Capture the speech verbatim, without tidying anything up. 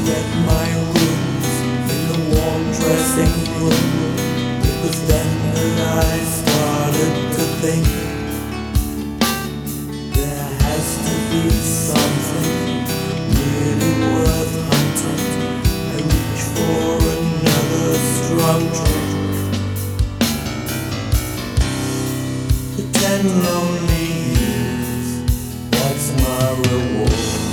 read my rules in a warm dressing room. It was then that I started to think there has to be something really worth hunting. I reach for another strong drink. The ten lonely years, that's my reward.